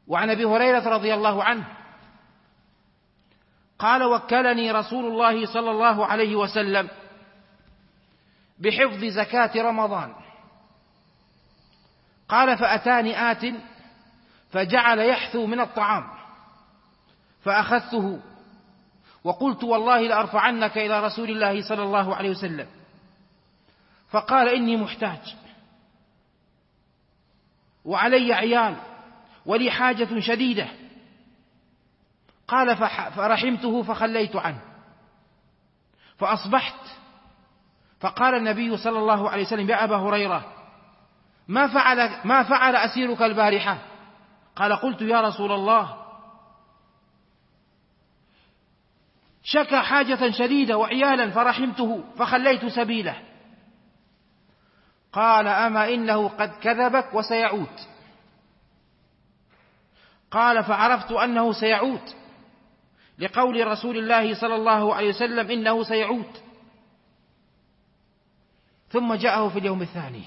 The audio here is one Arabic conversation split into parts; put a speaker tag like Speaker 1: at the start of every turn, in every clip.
Speaker 1: وعن أبي هريرة رضي الله عنه قال: وكلني رسول الله صلى الله عليه وسلم بحفظ زكاة رمضان. قال: فأتاني آت فجعل يحثو من الطعام فأخذته وقلت: والله لأرفعنك إلى رسول الله صلى الله عليه وسلم. فقال: إني محتاج وعلي عيال ولي حاجة شديدة. قال: فرحمته فخليت عنه. فأصبحت فقال النبي صلى الله عليه وسلم: يا أبا هريرة، ما فعل أسيرك البارحة؟ قال: قلت: يا رسول الله، شكى حاجة شديدة وعيالا فرحمته فخليت سبيله. قال: أما إنه قد كذبك وسيعود. قال: فعرفت أنه سيعود لقول رسول الله صلى الله عليه وسلم: إنه سيعود. ثم جاءه في اليوم الثاني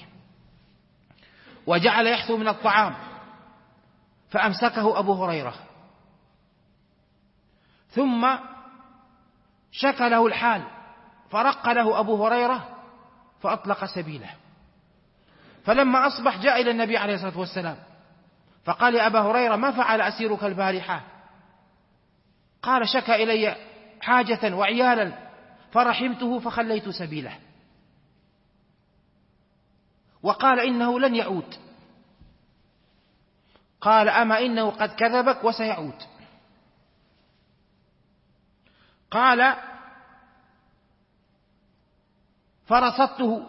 Speaker 1: وجعل يحثو من الطعام فأمسكه أبو هريرة، ثم شكى له الحال فرق له أبو هريرة فأطلق سبيله. فلما أصبح جاء إلى النبي عليه الصلاة والسلام فقال: يا أبا هريرة، ما فعل أسيرك البارحة؟ قال: شكى إلي حاجة وعيالا فرحمته فخليت سبيله. وقال: إنه لن يعود. قال: أما إنه قد كذبك وسيعود. قال: فرصدته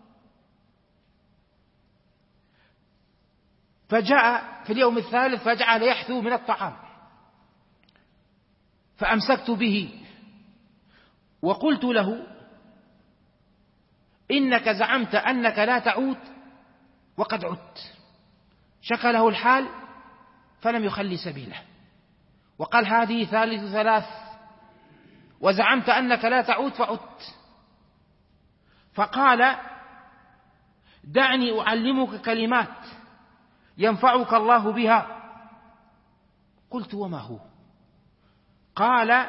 Speaker 1: فجاء في اليوم الثالث فجعل يحثو من الطعام فأمسكت به وقلت له: إنك زعمت أنك لا تعود وقد عدت. شكى له الحال فلم يخلي سبيله، وقال: هذه ثالث ثلاث، وزعمت أنك لا تعود فعدت. فقال: دعني أعلمك كلمات ينفعك الله بها. قلت: وما هو؟ قال: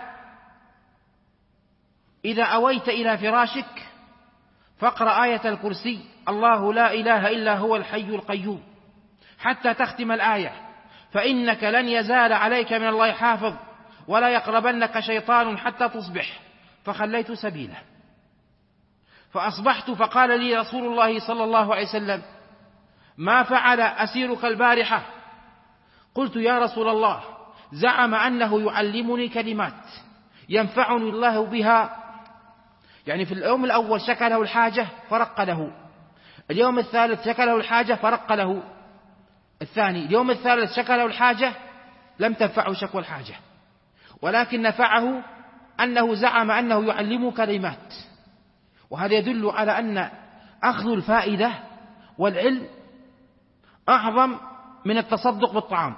Speaker 1: إذا أويت إلى فراشك فاقرأ آية الكرسي: الله لا إله إلا هو الحي القيوم، حتى تختم الآية، فإنك لن يزال عليك من الله حافظ ولا يقربنك شيطان حتى تصبح. فخليت سبيله. فأصبحت فقال لي رسول الله صلى الله عليه وسلم: ما فعل أسيرك البارحة؟ قلت: يا رسول الله، زعم أنه يعلمني كلمات ينفعني الله بها. يعني في اليوم الأول شكى له الحاجة فرق له، اليوم الثالث شكى له الحاجة فرق له الثاني، اليوم الثالث شكى له الحاجة لم تنفعه شكوى الحاجة، ولكن نفعه أنه زعم أنه يعلمه كلمات. وهذا يدل على أن أخذ الفائدة والعلم أعظم من التصدق بالطعام.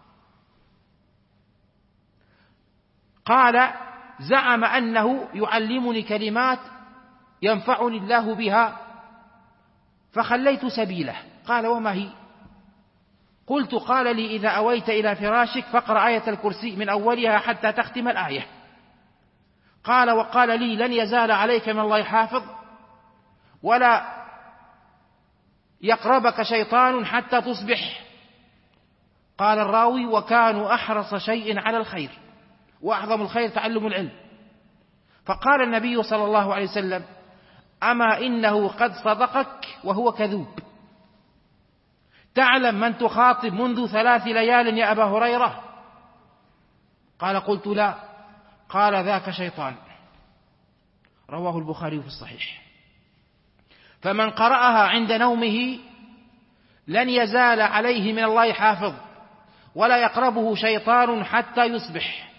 Speaker 1: قال: زعم أنه يعلمني كلمات ينفعني الله بها فخليت سبيله. قال: وما هي؟ قلت: قال لي: إذا أويت إلى فراشك فاقرأ آية الكرسي من أولها حتى تختم الآية. قال: وقال لي: لن يزال عليك من الله حافظ ولا يقربك شيطان حتى تصبح. قال الراوي: وكانوا أحرص شيء على الخير، وأعظم الخير تعلم العلم. فقال النبي صلى الله عليه وسلم: أما إنه قد صدقك وهو كذوب. تعلم من تخاطب منذ 3 ليال يا أبا هريرة؟ قال: قلت: لا. قال: ذاك شيطان. رواه البخاري في الصحيح. فمن قرأها عند نومه لن يزال عليه من الله حافظ ولا يقربه شيطان حتى يصبح.